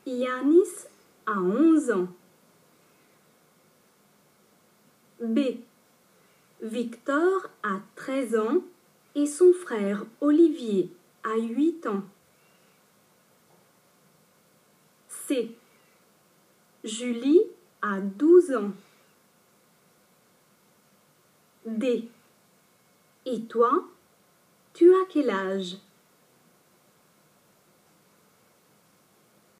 Yanis a 11 ans. B. Victor a 13 ans et son frère Olivier a 8 ans. C. Julie a 12 ans. D. Et toi, tu as quel âge ?